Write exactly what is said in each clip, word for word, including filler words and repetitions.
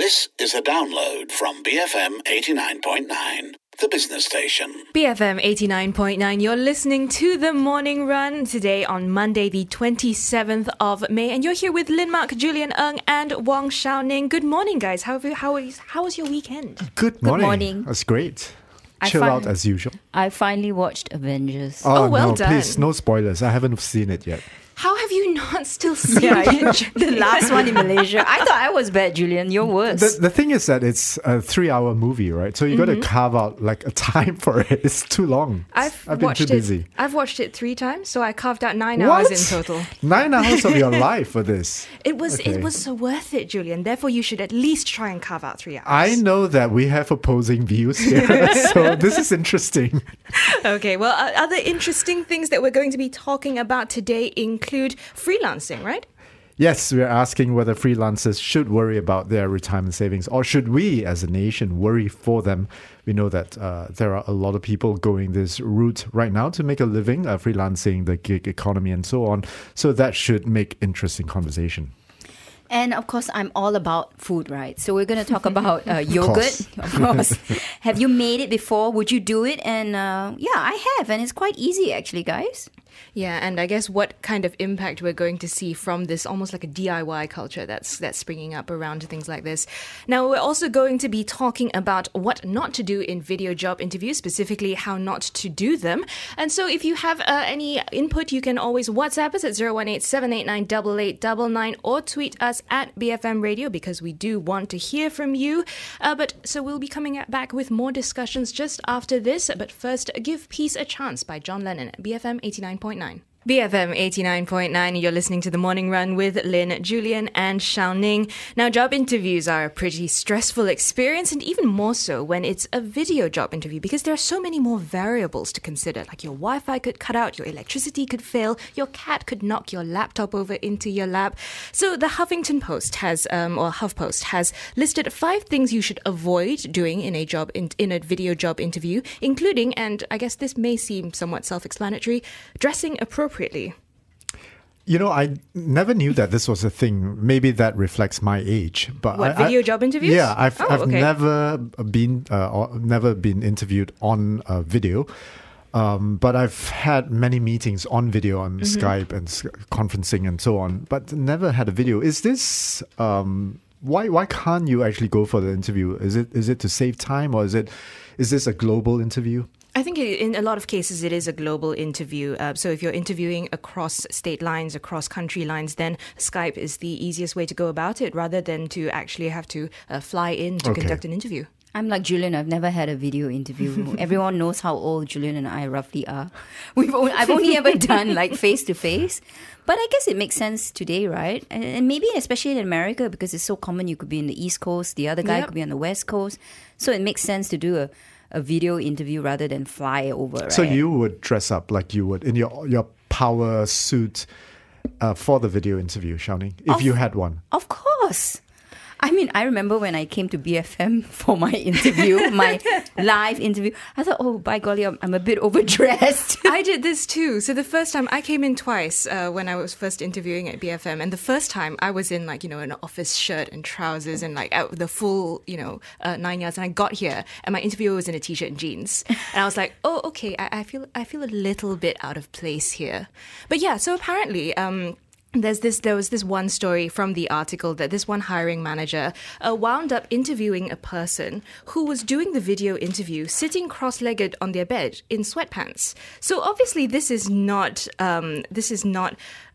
This is a download from B F M eighty-nine point nine, the business station. B F M eighty-nine point nine, you're listening to The Morning Run today on Monday the twenty-seventh of May, and you're here with Lin Mark, Julian Ng and Wong Xiaoning. Good morning, guys. How, have you, how, is, how was your weekend? Good morning. Good morning. That's great. I Chill fin- out as usual. I finally watched Avengers. Oh, Oh, well no, done. please, no spoilers. I haven't seen it yet. How have you not still seen Yeah, it? the last one in Malaysia. I thought I was bad, Julian. You're worse. The, the thing is that it's a three-hour movie, right? So you got to carve out like a time for it. It's too long. I've, I've been watched too busy. It. I've watched it three times, so I carved out nine What? hours in total. Nine hours of your life for this. It was Okay. it was so worth it, Julian. Therefore, you should at least try and carve out three hours. I know that we have opposing views here, so this is interesting. Okay, well, uh, other interesting things that we're going to be talking about today include freelancing, right? Yes, we're asking whether freelancers should worry about their retirement savings, or should we as a nation worry for them. We know that uh, there are a lot of people going this route right now to make a living, uh, freelancing, the gig economy and so on. So that should make interesting conversation. And of course, I'm all about food, right? So we're going to talk about uh, yogurt. Of course. Have you made it before? Would you do it? And uh, yeah, I have. And it's quite easy, actually, guys. Yeah, and I guess what kind of impact we're going to see from this almost like a D I Y culture that's that's springing up around things like this. Now, we're also going to be talking about what not to do in video job interviews, specifically how not to do them. And so if you have uh, any input, you can always WhatsApp us at zero one eight seven eight nine eight eight nine nine or tweet us at B F M Radio because we do want to hear from you. Uh, but so we'll be coming back with more discussions just after this. But first, Give Peace a Chance by John Lennon at B F M eighty-nine point nine. B F M eighty-nine point nine, you're listening to The Morning Run with Lin, Julian and Xiaoning. Now, job interviews are a pretty stressful experience, and even more so when it's a video job interview because there are so many more variables to consider, like your Wi-Fi could cut out, your electricity could fail, your cat could knock your laptop over into your lap. So the Huffington Post has, um, or HuffPost has listed five things you should avoid doing in a job in, in a video job interview, including, and I guess this may seem somewhat self-explanatory, dressing appropriately. You know, I never knew that this was a thing. Maybe that reflects my age. But What, I, video I, job interviews? Yeah, I've Oh, I've okay. never been uh, or never been interviewed on uh, video. Um, but I've had many meetings on video, on Mm-hmm. Skype and s- conferencing and so on, but never had a video. Is this um, why? Why can't you actually go for the interview? Is it is it to save time, or is it is this a global interview? I think in a lot of cases it is a global interview. Uh, so if you're interviewing across state lines, across country lines, then Skype is the easiest way to go about it rather than to actually have to uh, fly in to Okay. conduct an interview. I'm like Julian. I've never had a video interview. Everyone knows how old Julian and I roughly are. We've only, I've only ever done like face to face. But I guess it makes sense today, right? And, and maybe especially in America because it's so common. You could be in the East Coast, the other guy Yep. could be on the West Coast. So it makes sense to do a, a video interview rather than fly over, right? So you would dress up like you would in your your power suit uh, for the video interview, Xiaoning, if Of- you had one. Of course. I mean, I remember when I came to B F M for my interview, my live interview, I thought, oh, by golly, I'm, I'm a bit overdressed. I did this too. So the first time I came in twice uh, when I was first interviewing at B F M, and the first time I was in like you know an office shirt and trousers and like out the full you know uh, nine yards. And I got here, and my interviewer was in a t-shirt and jeans, and I was like, oh, okay, I, I feel I feel a little bit out of place here. But yeah, so apparently. Um, There's this. There was this one story from the article that this one hiring manager uh, wound up interviewing a person who was doing the video interview sitting cross-legged on their bed in sweatpants. So obviously, this is not. Um, this is not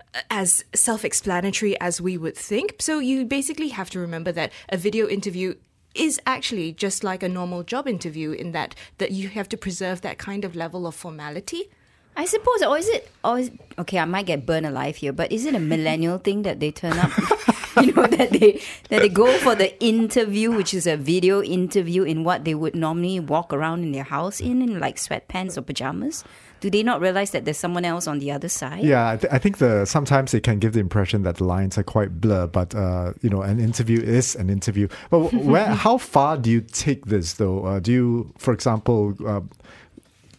as self-explanatory as we would think. So you basically have to remember that a video interview is actually just like a normal job interview in that that you have to preserve that kind of level of formality. I suppose, or is it, or is, okay, I might get burned alive here, but is it a millennial thing that they turn up, you know, that they that they go for the interview, which is a video interview in what they would normally walk around in their house in, in like sweatpants or pajamas? Do they not realize that there's someone else on the other side? Yeah, I, th- I think the sometimes it can give the impression that the lines are quite blur, but uh, you know, an interview is an interview. But where, how far do you take this, though? Uh, do you, for example, uh,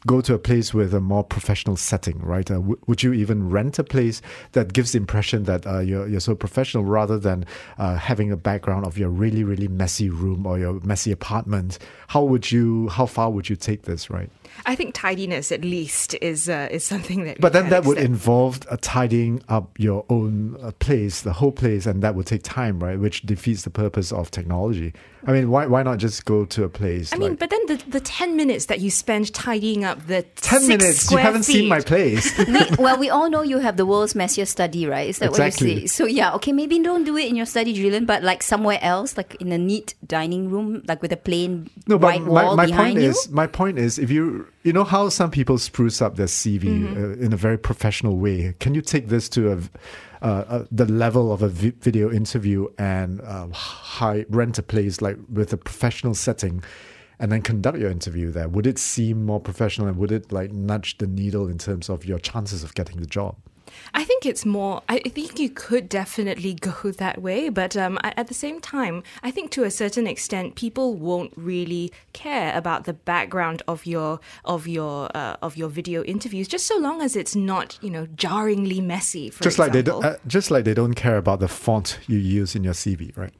go to a place with a more professional setting, right? Uh, w- would you even rent a place that gives the impression that uh, you're, you're so professional rather than uh, having a background of your really, really messy room or your messy apartment? How would you, how far would you take this, right? I think tidiness, at least, is uh, is something that. But then can that would accept. involve uh, tidying up your own uh, place, the whole place, and that would take time, right? Which defeats the purpose of technology. I mean, why why not just go to a place? I mean, like, but then the, the ten minutes that you spend tidying up the ten six minutes, you square haven't feet. seen my place. we, well, we all know you have the world's messiest study, right? Is that Exactly. what you say? So yeah, okay, maybe don't do it in your study, Julian, but like somewhere else, like in a neat dining room, like with a plain No, but white my, wall my behind point you. is, my point is, if you you know how some people spruce up their C V Mm-hmm. uh, in a very professional way, can you take this to a uh, uh, the level of a vi- video interview and uh, high rent a place like with a professional setting, and then conduct your interview there? Would it seem more professional, and would it like nudge the needle in terms of your chances of getting the job? I think it's more, I think you could definitely go that way, but um, at at the same time, I think to a certain extent, people won't really care about the background of your of your uh, of your video interviews, just so long as it's not, you know, jarringly messy. For Just like they example. do, uh, just like they don't care about the font you use in your C V, right?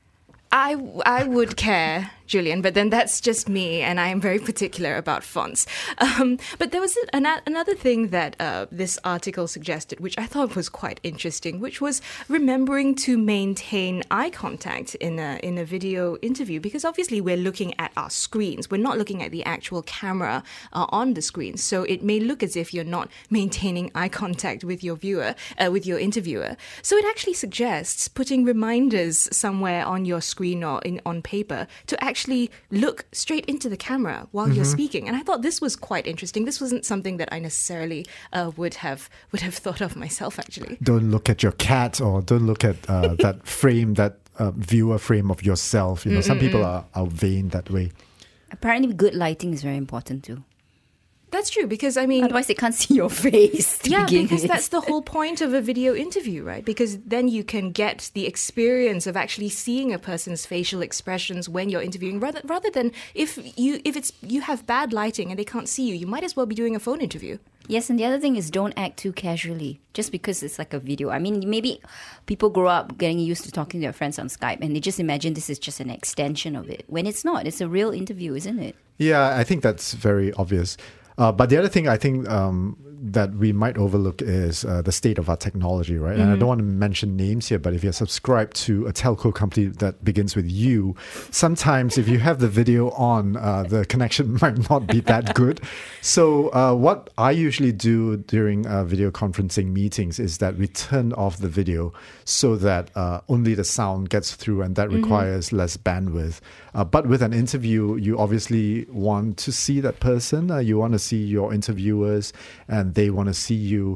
I, I would care, Julian, but then that's just me, and I am very particular about fonts. Um, but there was an, another thing that uh, this article suggested, which I thought was quite interesting, which was remembering to maintain eye contact in a in a video interview, because obviously we're looking at our screens. We're not looking at the actual camera uh, on the screen, so it may look as if you're not maintaining eye contact with your viewer, uh, with your interviewer. So it actually suggests putting reminders somewhere on your screen or in, on paper to actually look straight into the camera while Mm-hmm. you're speaking. And I thought this was quite interesting. This wasn't something that I necessarily uh, would have would have thought of myself, actually. Don't look at your cat, or don't look at uh, that frame, that uh, viewer frame of yourself. You know, some people are, are vain that way. Apparently, good lighting is very important too. That's true, because I mean... Otherwise, they can't see your face. To Yeah, begin because with. that's the whole point of a video interview, right? Because then you can get the experience of actually seeing a person's facial expressions when you're interviewing, rather rather than if you if it's you have bad lighting and they can't see you, you might as well be doing a phone interview. Yes, and the other thing is don't act too casually just because it's like a video. I mean, maybe people grow up getting used to talking to their friends on Skype and they just imagine this is just an extension of it. When it's not, it's a real interview, isn't it? Yeah, I think that's very obvious. Uh, but the other thing I think um, that we might overlook is uh, the state of our technology, right? Mm-hmm. And I don't want to mention names here, but if you're subscribed to a telco company that begins with U, sometimes if you have the video on, uh, the connection might not be that good. So uh, what I usually do during uh, video conferencing meetings is that we turn off the video so that uh, only the sound gets through, and that mm-hmm. requires less bandwidth. Uh, but with an interview, you obviously want to see that person. Uh, you want to see your interviewers, and they want to see you.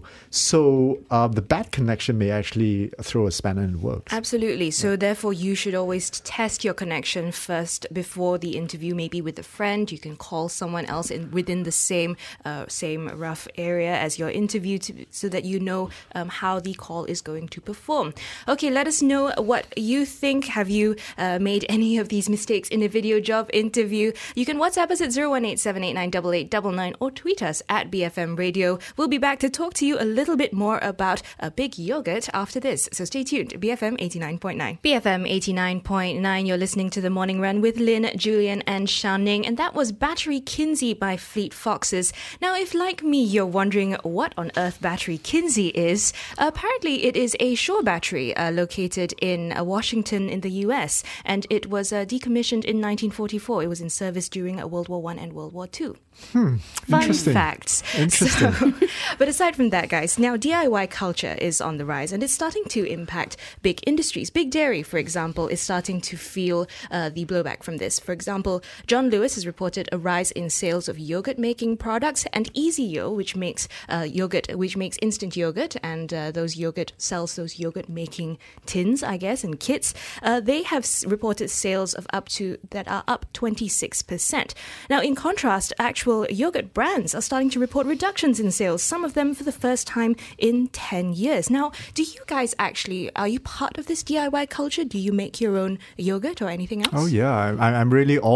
So uh, the bad connection may actually throw a spanner in the works. Absolutely. So yeah. Therefore, you should always test your connection first before the interview. Maybe with a friend, you can call someone else in within the same uh, same rough area as your interview, to, so that you know um, how the call is going to perform. Okay, let us know what you think. Have you uh, made any of these mistakes in a video job interview? You can WhatsApp us at zero one eight seven eight nine eight eight nine nine or tweet us at B F M Radio. We'll be back to talk to you a little bit more about a big yogurt after this. So stay tuned. B F M eighty-nine point nine. B F M eighty-nine point nine. You're listening to The Morning Run with Lynn, Julian and Xiaoning. And that was Battery Kinsey by Fleet Foxes. Now, if like me, you're wondering what on earth Battery Kinsey is, apparently it is a shore battery uh, located in uh, Washington in the U S. And it was uh, decommissioned in nineteen forty-four. It was in service during uh, World War One and World War Two. Hmm. Fun Interesting. facts. Interesting. So, but aside from that, guys, now D I Y culture is on the rise, and it's starting to impact big industries. Big Dairy, for example, is starting to feel uh, the blowback from this. For example, John Lewis has reported a rise in sales of yogurt-making products, and EasyYo, which makes uh, yogurt, which makes instant yogurt, and uh, those yogurt sells those yogurt-making tins, I guess, and kits. Uh, they have s- reported sales of up to that are up twenty-six percent. Now, in contrast, actual yogurt brands are starting to report reductions in sales, some of them for the first time in ten years. Now, do you guys actually, are you part of this D I Y culture? Do you make your own yogurt or anything else? Oh, yeah. I, I'm really all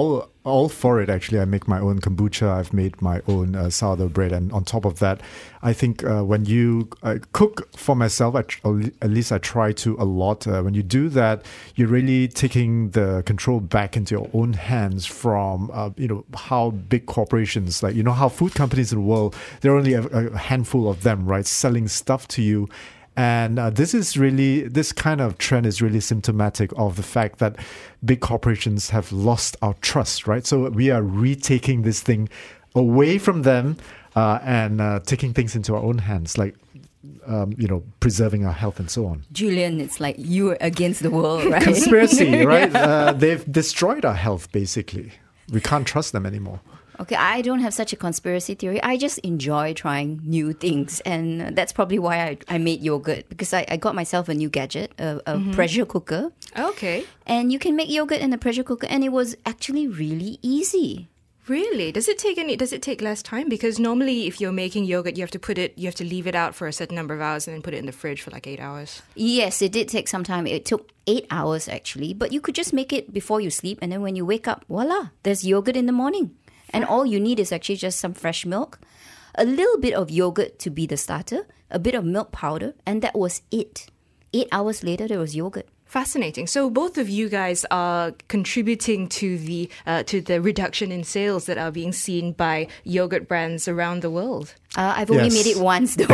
all for it, actually. I make my own kombucha. I've made my own uh, sourdough bread. And on top of that, I think uh, when you uh, cook for myself, I tr- or at least I try to a lot. Uh, when you do that, you're really taking the control back into your own hands from, uh, you know, how big corporations, like, you know, how food companies in the world, there are only a, a handful of them, right, selling stuff to you. And uh, this is really, this kind of trend is really symptomatic of the fact that big corporations have lost our trust, right? So we are retaking this thing away from them uh, and uh, taking things into our own hands, like, um, you know, preserving our health and so on. Julian, it's like you're against the world, right? Conspiracy, right? Uh, they've destroyed our health, basically. We can't trust them anymore. Okay, I don't have such a conspiracy theory. I just enjoy trying new things. And that's probably why I, I made yogurt. Because I, I got myself a new gadget, a, a mm-hmm. pressure cooker. Okay. And you can make yogurt in a pressure cooker. And it was actually really easy. Really? Does it take any? Does it take less time? Because normally, if you're making yogurt, you have to put it, you have to leave it out for a certain number of hours and then put it in the fridge for like eight hours. Yes, it did take some time. It took eight hours actually, but you could just make it before you sleep, and then when you wake up, voila, there's yogurt in the morning, and all you need is actually just some fresh milk, a little bit of yogurt to be the starter, a bit of milk powder, and that was it. Eight hours later, there was yogurt. Fascinating. So both of you guys are contributing to the uh, to the reduction in sales that are being seen by yogurt brands around the world. Uh, I've only Yes. made it once though.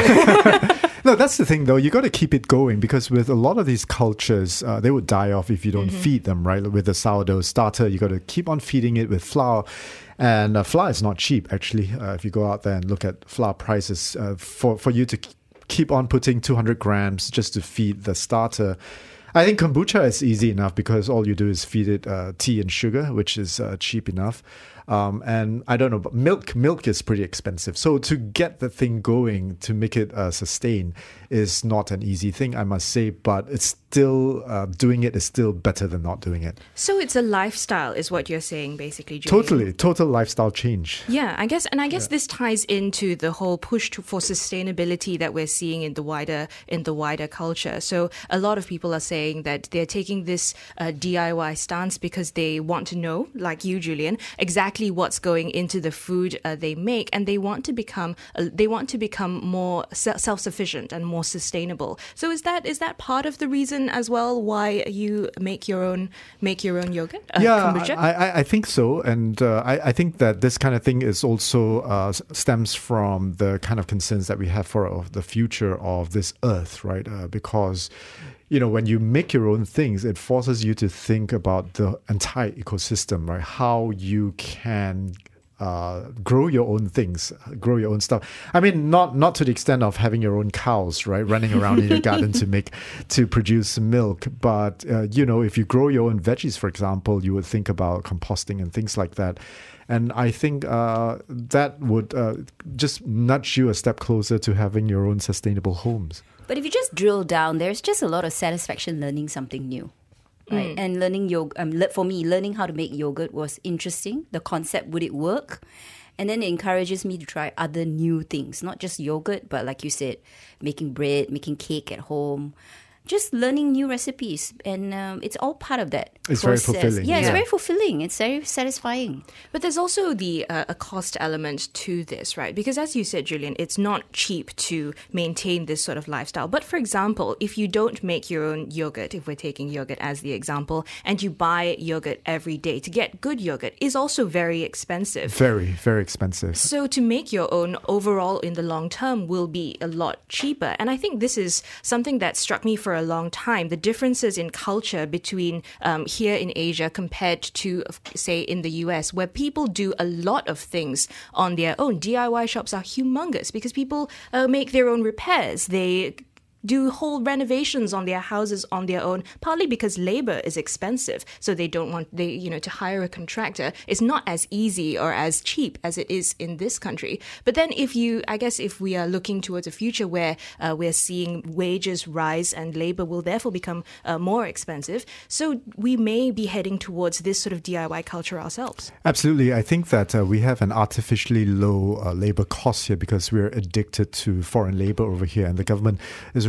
No, that's the thing, though. You got to keep it going because with a lot of these cultures, uh, they would die off if you don't mm-hmm. feed them, right? With the sourdough starter, you got to keep on feeding it with flour. And uh, flour is not cheap, actually. Uh, if you go out there and look at flour prices, uh, for, for you to keep on putting two hundred grams just to feed the starter. I think kombucha is easy enough because all you do is feed it uh, tea and sugar, which is uh, cheap enough. Um, and I don't know, but milk, milk is pretty expensive. So to get the thing going, to make it uh, sustain, is not an easy thing, I must say. But it's still, uh, doing it is still better than not doing it. So it's a lifestyle, is what you're saying, basically, Julian. Totally, total lifestyle change. Yeah, I guess, and I guess Yeah. this ties into the whole push to, for sustainability that we're seeing in the wider in the wider culture. So a lot of people are saying that they're taking this uh, D I Y stance because they want to know, like you, Julian, exactly what's going into the food uh, they make, and they want to become uh, they want to become more se- self-sufficient and more sustainable. So is that is that part of the reason as well why you make your own make your own yogurt? Uh, yeah, kombucha? I, I, I think so, and uh, I, I think that this kind of thing is also uh, stems from the kind of concerns that we have for uh, the future of this earth, right? Uh, because you know, when you make your own things, it forces you to think about the entire ecosystem, right? How you can uh, grow your own things, grow your own stuff. I mean, not not to the extent of having your own cows, right, running around in your garden to make to produce milk. But uh, you know, if you grow your own veggies, for example, you would think about composting and things like that. And I think uh, that would uh, just nudge you a step closer to having your own sustainable homes. But if you just drill down, there's just a lot of satisfaction learning something new, right? Mm. And learning yogurt, um, le- for me, learning how to make yogurt was interesting. The concept, would it work? And then it encourages me to try other new things, not just yogurt, but like you said, making bread, making cake at home, just learning new recipes. And um, it's all part of that It's process. very fulfilling. Yeah, it's Yeah. very fulfilling. It's very satisfying. But there's also the uh, a cost element to this, right? Because as you said, Julian, it's not cheap to maintain this sort of lifestyle. But for example, if you don't make your own yogurt, if we're taking yogurt as the example, and you buy yogurt every day, to get good yogurt is also very expensive. Very, very expensive. So to make your own overall in the long term will be a lot cheaper. And I think this is something that struck me for a long time, the differences in culture between um, here in Asia compared to, say, in the U S, where people do a lot of things on their own. D I Y shops are humongous because people uh, make their own repairs. They do whole renovations on their houses on their own, partly because labor is expensive. So they don't want, they you know, to hire a contractor is not as easy or as cheap as it is in this country. But then if you, I guess if we are looking towards a future where uh, we're seeing wages rise and labor will therefore become uh, more expensive, so we may be heading towards this sort of D I Y culture ourselves. Absolutely. I think that uh, we have an artificially low uh, labor cost here because we're addicted to foreign labor over here, and the government is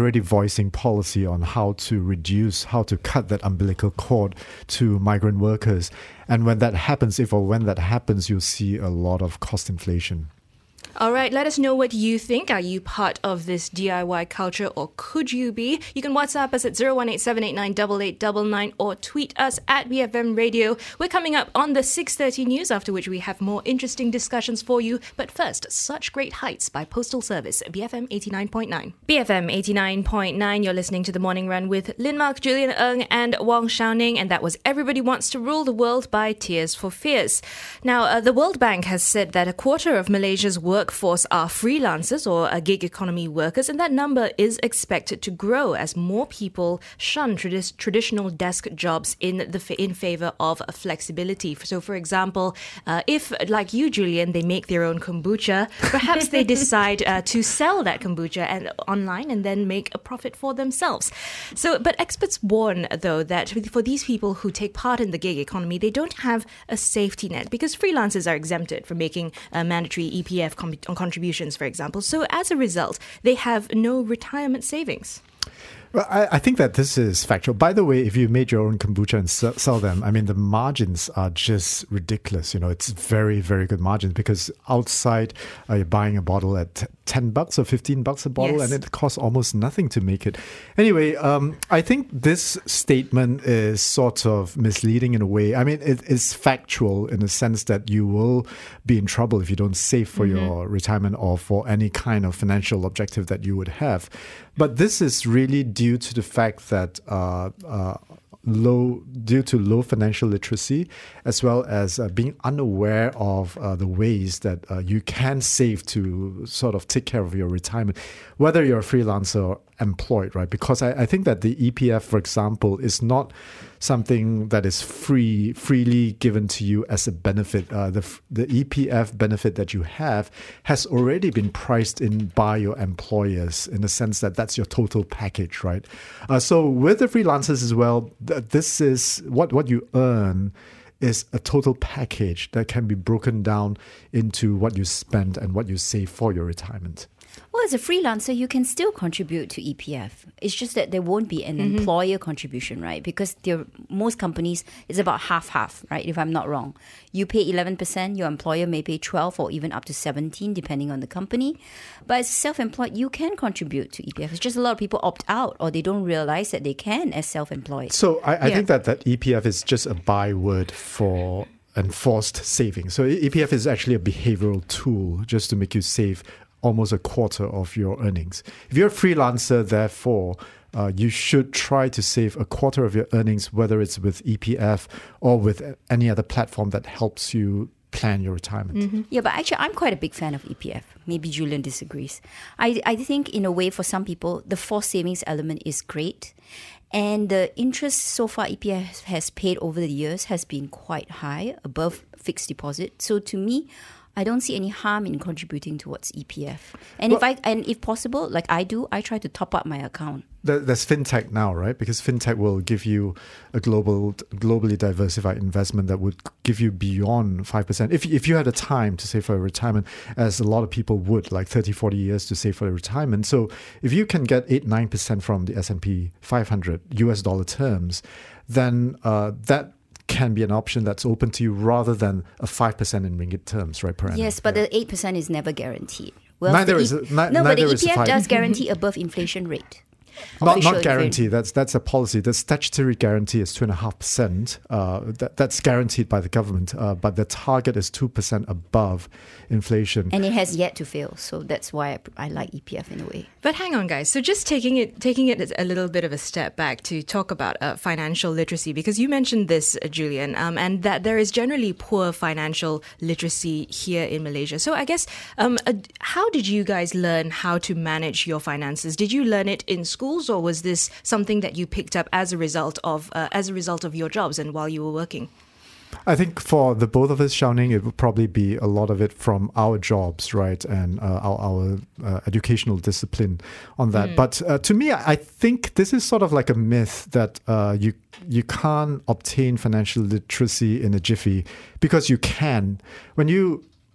already voicing policy on how to reduce, how to cut that umbilical cord to migrant workers. And when that happens, if or when that happens, you'll see a lot of cost inflation. All right, let us know what you think. Are you part of this D I Y culture, or could you be? You can WhatsApp us at zero one eight seven eight nine eight eight nine nine or tweet us at B F M Radio. We're coming up on the six thirty news, after which we have more interesting discussions for you. But first, Such Great Heights by Postal Service, B F M eighty-nine point nine. B F M eighty-nine point nine, you're listening to The Morning Run with Lin Mark, Julian Ng and Wong Xiaoning, and that was Everybody Wants to Rule the World by Tears for Fears. Now, uh, the World Bank has said that a quarter of Malaysia's workforce are freelancers or uh, gig economy workers, and that number is expected to grow as more people shun tradi- traditional desk jobs in the in favor of flexibility. So, for example, uh, if, like you, Julian, they make their own kombucha, perhaps they decide uh, to sell that kombucha and, online and then make a profit for themselves. So, but experts warn, though, that for these people who take part in the gig economy, they don't have a safety net because freelancers are exempted from making uh, mandatory E P F com- contributions, for example. So as a result, they have no retirement savings. Well, I, I think that this is factual. By the way, if you made your own kombucha and sell, sell them, I mean, the margins are just ridiculous. You know, it's very, very good margins because outside uh, you're buying a bottle at ten bucks or fifteen bucks a bottle, yes. and it costs almost nothing to make it. Anyway, um, I think this statement is sort of misleading in a way. I mean, it is factual in the sense that you will be in trouble if you don't save for mm-hmm. your retirement or for any kind of financial objective that you would have. But this is really due to the fact that uh, uh, low, due to low financial literacy, as well as uh, being unaware of uh, the ways that uh, you can save to sort of take care of your retirement, whether you're a freelancer or employed, right? Because I, I think that the E P F, for example, is not something that is free, freely given to you as a benefit. Uh, the the E P F benefit that you have has already been priced in by your employers in the sense that that's your total package, right? Uh, so with the freelancers as well, th- this is what, what you earn is a total package that can be broken down into what you spend and what you save for your retirement. Well, as a freelancer, you can still contribute to E P F. It's just that there won't be an mm-hmm. employer contribution, right? Because most companies, it's about half-half, right? If I'm not wrong. You pay eleven percent, your employer may pay twelve or even up to seventeen, depending on the company. But as self-employed, you can contribute to E P F. It's just a lot of people opt out or they don't realize that they can as self-employed. So I, I yeah. think that, that E P F is just a byword for enforced saving. So E P F is actually a behavioral tool just to make you save almost a quarter of your earnings. If you're a freelancer, therefore, uh, you should try to save a quarter of your earnings, whether it's with E P F or with any other platform that helps you plan your retirement. Mm-hmm. Yeah, but actually, I'm quite a big fan of E P F. Maybe Julian disagrees. I, I think, in a way, for some people, the forced savings element is great. And the interest so far E P F has paid over the years has been quite high, above fixed deposit. So to me, I don't see any harm in contributing towards E P F. And well, if I and if possible, like I do, I try to top up my account. There's fintech now, right? Because fintech will give you a global, globally diversified investment that would give you beyond five percent. If if you had the time to save for a retirement, as a lot of people would, like thirty, forty years to save for a retirement. So if you can get eight, nine percent from the S and P five hundred U S dollar terms, then uh, that can be an option that's open to you rather than a five percent in ringgit terms, right, per annum. Yes, but yeah. the eight percent is never guaranteed. Well, neither the is e- it, ni- No, but the neither E P F is does guarantee above inflation rate. Not, Official not guaranteed. inflation. That's that's a policy. The statutory guarantee is two and a half percent. Uh, that, that's guaranteed by the government, uh, but the target is two percent above inflation. And it has yet to fail, so that's why I, I like E P F in a way. But hang on, guys. So just taking it taking it a little bit of a step back to talk about uh, financial literacy, because you mentioned this, uh, Julian, um, and that there is generally poor financial literacy here in Malaysia. So I guess, um, uh, how did you guys learn how to manage your finances? Did you learn it in school? Or was this something that you picked up as a result of uh, as a result of your jobs and while you were working? I think for the both of us, Xiaoning, it would probably be a lot of it from our jobs, right, and uh, our, our uh, educational discipline on that. Mm. But uh, to me, I think this is sort of like a myth that uh, you you can't obtain financial literacy in a jiffy, because you can. When you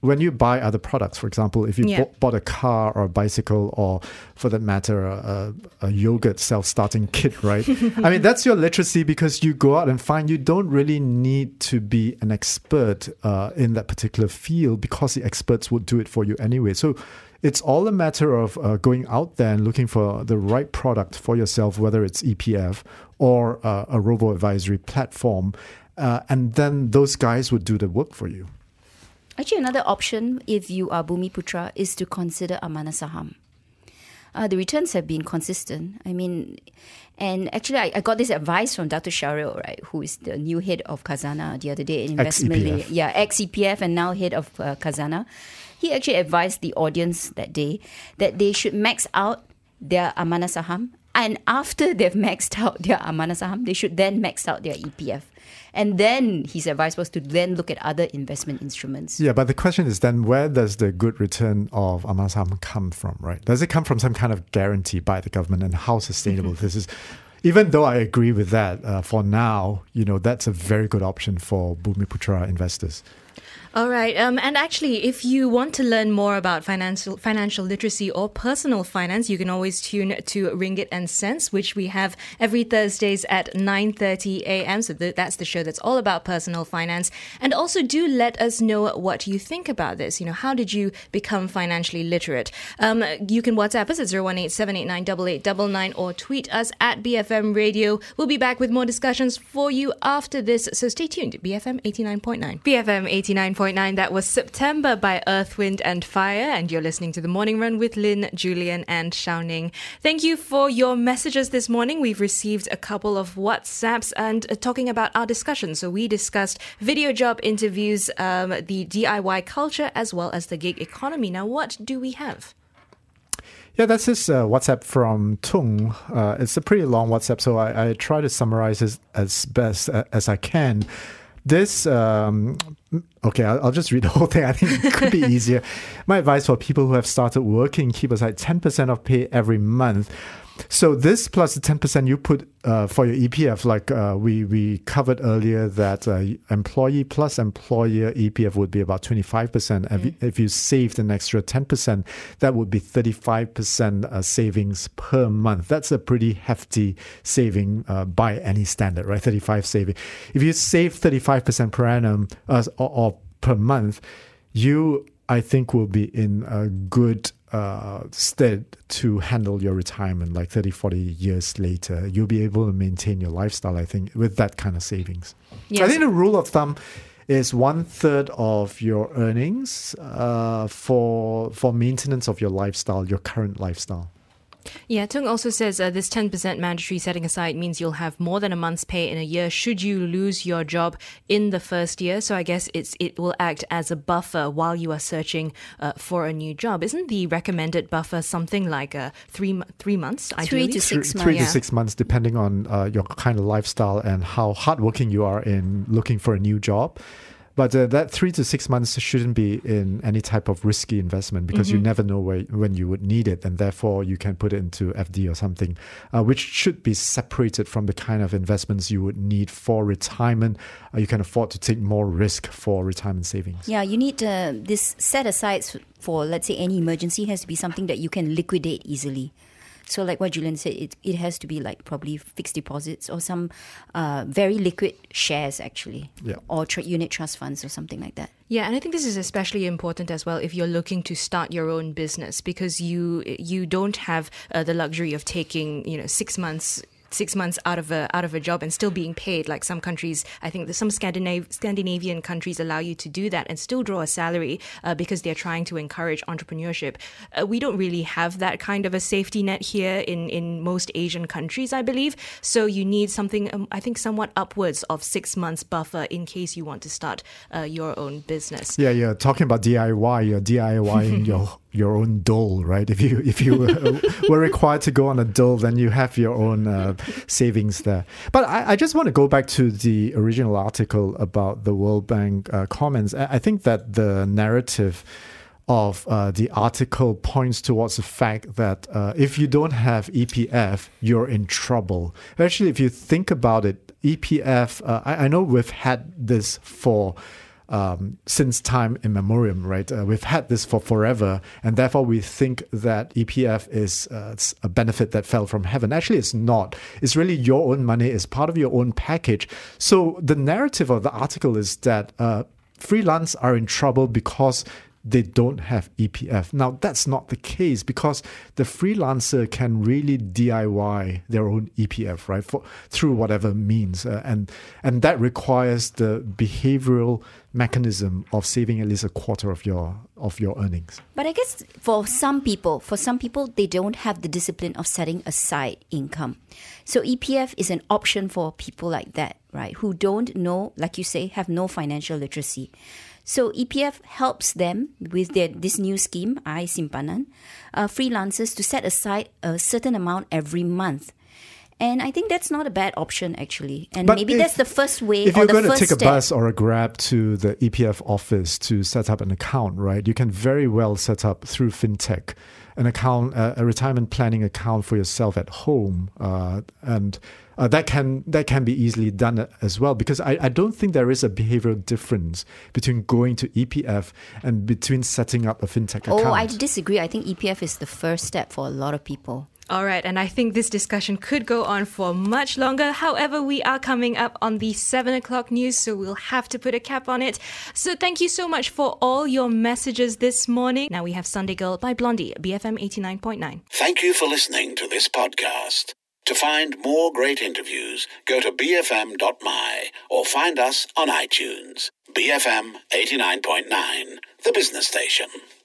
when you buy other products, for example, if you Yeah. bought, bought a car or a bicycle or, for that matter, a, a, a yogurt self-starting kit, right? I mean, that's your literacy because you go out and find you don't really need to be an expert uh, in that particular field because the experts would do it for you anyway. So it's all a matter of uh, going out there and looking for the right product for yourself, whether it's E P F or uh, a robo-advisory platform. Uh, and then those guys would do the work for you. Actually, another option, if you are Bumiputra, is to consider Amanah Saham. Uh, the returns have been consistent. I mean, and actually, I, I got this advice from Doctor Sharil, right, who is the new head of Khazanah the other day in investment. Ex-E P F. Yeah, ex-E P F and now head of uh, Khazanah. He actually advised the audience that day that they should max out their Amanah Saham, and after they've maxed out their Amanah Saham, they should then max out their E P F. And then his advice was to then look at other investment instruments. Yeah, but the question is then where does the good return of Amanah Saham come from, right? Does it come from some kind of guarantee by the government, and how sustainable this is? Even though I agree with that, uh, for now, you know, that's a very good option for Bumiputra investors. All right. Um, and actually, if you want to learn more about financial financial literacy or personal finance, you can always tune to Ringgit and Cents, which we have every Thursdays at nine thirty a.m. So th- that's the show that's all about personal finance. And also do let us know what you think about this. You know, how did you become financially literate? Um, you can WhatsApp us at zero one eight seven eight nine eight eight nine nine or tweet us at B F M Radio. We'll be back with more discussions for you after this. So stay tuned. B F M eighty-nine point nine. B F M eighty-nine point nine. That was September by Earth, Wind and Fire, and you're listening to The Morning Run with Lynn, Julian and Shao Ning. Thank you for your messages this morning. We've received a couple of WhatsApps and uh, talking about our discussion. So we discussed video job interviews, um, the D I Y culture, as well as the gig economy. Now, what do we have? Yeah, that's this uh, WhatsApp from Tung. Uh, it's a pretty long WhatsApp, so I, I try to summarize it as best uh, as I can. This, um, okay, I'll, I'll just read the whole thing. I think it could be easier. My advice for people who have started working, keep aside ten percent of pay every month. So this plus the ten percent you put uh, for your E P F, like uh, we, we covered earlier that uh, employee plus employer E P F would be about twenty-five percent. Mm. If, you, if you saved an extra ten percent, that would be thirty-five percent uh, savings per month. That's a pretty hefty saving uh, by any standard, right? thirty-five saving. If you save thirty-five percent per annum uh, or, or per month, you, I think, will be in a good uh, stead to handle your retirement like thirty, forty years later. You'll be able to maintain your lifestyle, I think, with that kind of savings. Yes. I think the rule of thumb is one third of your earnings uh, for for maintenance of your lifestyle, your current lifestyle. Yeah, Tung also says uh, this ten percent mandatory setting aside means you'll have more than a month's pay in a year should you lose your job in the first year. So I guess it's it will act as a buffer while you are searching uh, for a new job. Isn't the recommended buffer something like uh, three three months? Three ideally? to six three, months. Three yeah. to six months, depending on uh, your kind of lifestyle and how hardworking you are in looking for a new job. But uh, that three to six months shouldn't be in any type of risky investment because mm-hmm. you never know where, when you would need it. And therefore, you can put it into F D or something, uh, which should be separated from the kind of investments you would need for retirement. Uh, you can afford to take more risk for retirement savings. Yeah, you need uh, this set aside for, let's say, any emergency has to be something that you can liquidate easily. So like what Julian said, it, it has to be like probably fixed deposits or some uh, very liquid shares actually, yeah. or tra- unit trust funds or something like that. Yeah, and I think this is especially important as well if you're looking to start your own business because you you don't have uh, the luxury of taking, you know, six months six months out of a out of a job and still being paid. Like some countries, I think that some Scandinav- Scandinavian countries allow you to do that and still draw a salary uh, because they're trying to encourage entrepreneurship. Uh, we don't really have that kind of a safety net here in, in most Asian countries, I believe. So you need something, um, I think, somewhat upwards of six months buffer in case you want to start uh, your own business. Yeah, you're talking about D I Y. You're DIYing your your own dole, right? If you if you were required to go on a dole, then you have your own uh, savings there. But I, I just want to go back to the original article about the World Bank uh, comments. I, I think that the narrative of uh, the article points towards the fact that uh, if you don't have E P F, you're in trouble. Actually, if you think about it, E P F, uh, I, I know we've had this for um, since time immemorial, right? Uh, we've had this for forever, and therefore we think that E P F is uh, a benefit that fell from heaven. Actually, it's not. It's really your own money. It's part of your own package. So the narrative of the article is that uh, freelance are in trouble because they don't have E P F. Now, that's not the case, because the freelancer can really D I Y their own E P F, right, for, through whatever means. Uh, and and that requires the behavioral mechanism of saving at least a quarter of your of your earnings. But I guess for some people, for some people, they don't have the discipline of setting aside income. So E P F is an option for people like that, right, who don't know, like you say, have no financial literacy. So E P F helps them with their, this new scheme, iSimpanan, uh, freelancers to set aside a certain amount every month. And I think that's not a bad option, actually. And But maybe if- that's the first way If or you're the going to first take a step. bus or a Grab to the E P F office to set up an account, right, you can very well set up through fintech an account, uh, a retirement planning account for yourself at home, uh, and uh, that can that can be easily done as well. Because I, I don't think there is a behavioral difference between going to E P F and between setting up a fintech account. Oh, I disagree. I think E P F is the first step for a lot of people. All right, and I think this discussion could go on for much longer. However, we are coming up on the seven o'clock news, so we'll have to put a cap on it. So thank you so much for all your messages this morning. Now we have Sunday Girl by Blondie, B F M eighty-nine point nine. Thank you for listening to this podcast. To find more great interviews, go to b f m dot m y or find us on iTunes. B F M eighty-nine point nine, the business station.